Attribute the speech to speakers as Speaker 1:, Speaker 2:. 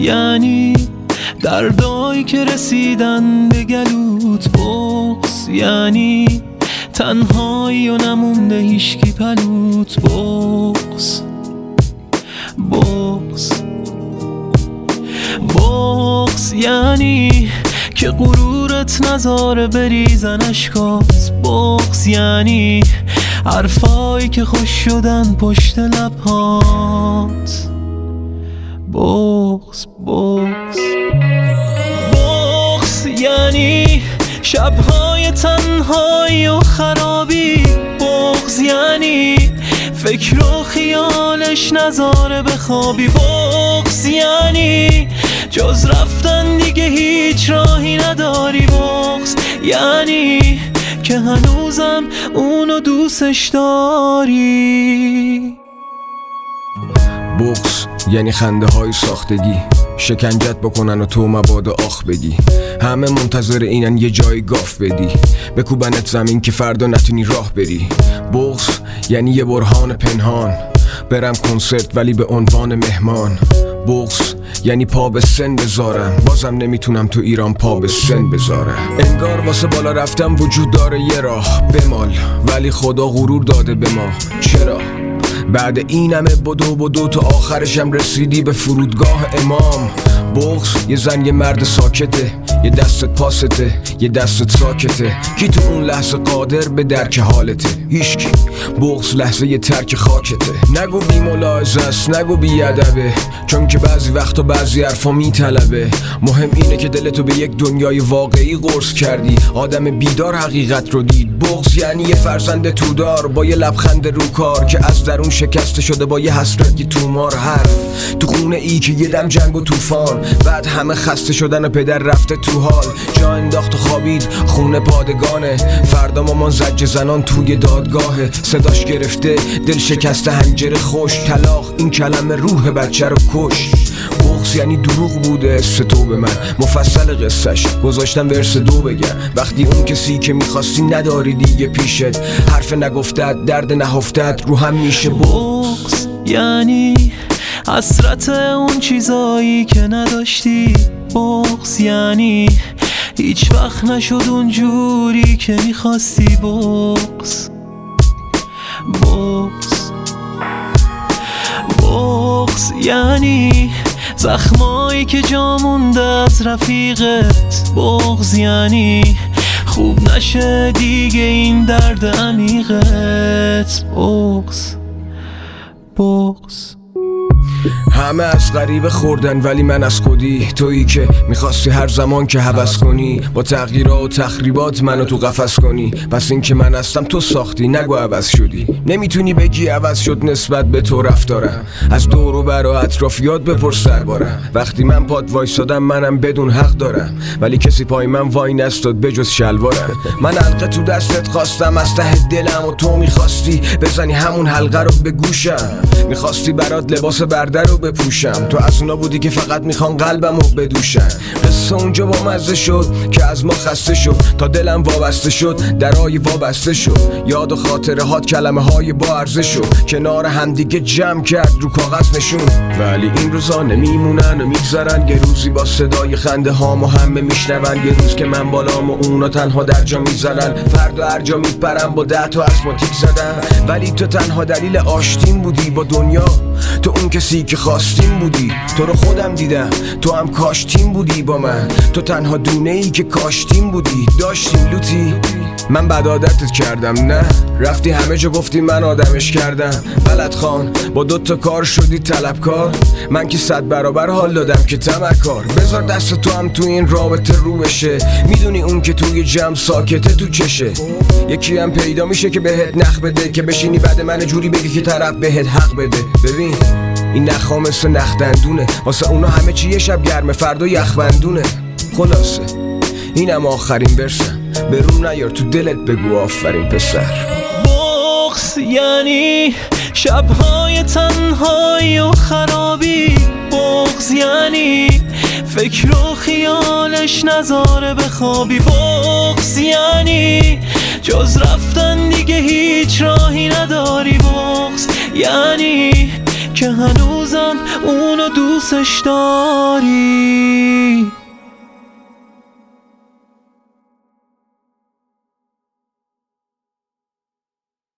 Speaker 1: یعنی دردایی که رسیدن به گلوت. بغض یعنی تنهایی و نمونده هیشکی پلوت. بغض بغض بغض یعنی که غرورت نذاره بریزن اشکات. بغض یعنی حرفایی که خوش شدن پشت لبهات. بغض بغض بغض یعنی شبهای تنهایی و خرابی. بغض یعنی فکر و خیالش نذاره بخوابی. بغض یعنی جز رفتن دیگه هیچ راهی نداری. بغض یعنی که هنوزم اونو دوستش داری.
Speaker 2: بغض یعنی خنده های ساختگی، شکنجت بکنن و تو مبادا آخ بگی. همه منتظر اینن یه جای گاف بدی، بکوبنت زمین که فردا نتونی راه بری. بغض یعنی یه برهان پنهان، برم کنسرت ولی به عنوان مهمان. بغض یعنی پا به سن بذارم، بازم نمیتونم تو ایران پا به سن بذارم. انگار واسه بالا رفتم وجود داره یه راه، بمال ولی خدا غرور داده به ما. چرا؟ بعد این همه بدو تو آخرشم رسیدی به فرودگاه امام. بغض یه زن یه مرد ساکته، یه دستت پاسته یه دستت ساکته. کی تو اون لحظه قادر به درک حالته؟ هیچکی. بغض لحظه یه ترک خاکته. نگو بی ملاحظه است، نگو بی ادبه، چون که بعضی وقتا بعضی حرفا میطلبه. مهم اینه که دلتو به یک دنیای واقعی قرص کردی، آدم بیدار حقیقت رو دید. بغض یعنی یه فرزند تودار با یه لبخند رو کار که از درون شکسته شده با یه حسرتی تومار. حرف تو خونه ای که یه دم جنگ و طوفان، بعد همه خسته شدن و پدر رفته تو حال. جا انداخت و خوابید خونه پادگانه، فردا مامان زجر زنان توی دادگاهه. صداش گرفته دل شکسته حنجره خوش، طلاق این کلمه روح بچه رو کش. بغض یعنی دروغ بوده تو به من، مفصل قصهش گذاشتم ورس 2 بگم. وقتی اون کسی که میخواستی نداری دیگه پیشت، حرف نگفتت درد نهفتت رو هم میشه.
Speaker 1: بغض یعنی حسرت اون چیزایی که نداشتی. بغض یعنی هیچ وقت نشد اون جوری که میخواستی. بغض بغض بغض یعنی زخمایی که جا مونده از رفیقت. بغض یعنی خوب نشه دیگه این درد عمیقت. بغض بغض
Speaker 2: همه از غریبه خوردن ولی من از خودی. تویی که میخواستی هر زمان که هوس کنی، با تغییرات و تخریبات منو تو قفس کنی. پس این که من هستم تو ساختی، نگو عوض شدی. نمیتونی بگی عوض شد نسبت به تو رفتارم، از دور و بر و اطرافیات بپرس دربارم. وقتی من پاد وایسادم منم بدون حق دارم، ولی کسی پای من وای نستاد بجز شلوارم. من حلقه تو دستت خواستم از ته دلم، و تو میخواستی بزنی همون حلقه رو به گوشم. میخواستی برات لباس برده رو بپوشم، تو از اونا بودی که فقط میخوان قلبم رو بدوشن. قصه اونجا با مزه شد که از ما خسته شد، تا دلم وابسته شد درای وابسته شد. یاد و خاطره هات کلمه های با ارزش شد، کنار همدیگه جمع کرد رو کاغذ نشون. ولی این روزا نمیمونن و میگذرن، یه روزی با صدای خنده هامو همه میشنون. یه روز که من بالام و اونا تنها در جا میزنن، فردا هر جا میپرم با 10 تا ازماتیک زدن. ولی تو تنها دلیل آشتیم بودی با دنیا، تو اون کسی که خواستیم بودی. تو رو خودم دیدم تو هم کاشتیم بودی با من، تو تنها دونه ای که کاشتیم بودی. داشتیم لوتی من بد عادتت کردم، نه رفتی همه جا گفتی من آدمش کردم. بلد خان با 2 تا کار شدی طلبکار، من که 100 برابر حال دادم که طمعکار. بذار دست تو هم تو این رابطه رو بشه، میدونی اون که توی جمع ساکته تو چشه. یکی هم پیدا میشه که بهت نخ بده، که بشینی بعد من جوری بگی که طرف بهت حق بده. ببین این نخا مثل نخ دندونه، واسه اونا همه چی یه شب گرمه فردا یخبندونه. خلاصه اینم آخرین برسم، به روم نیار تو دلت بگو آفرین پسر.
Speaker 1: بغض یعنی شبهای تنهایی و خرابی. بغض یعنی فکر و خیالش نذاره بخوابی. بغض یعنی جز رفتن دیگه هیچ راهی نداری. بغض یعنی که هنوزم اونو دوستش داری.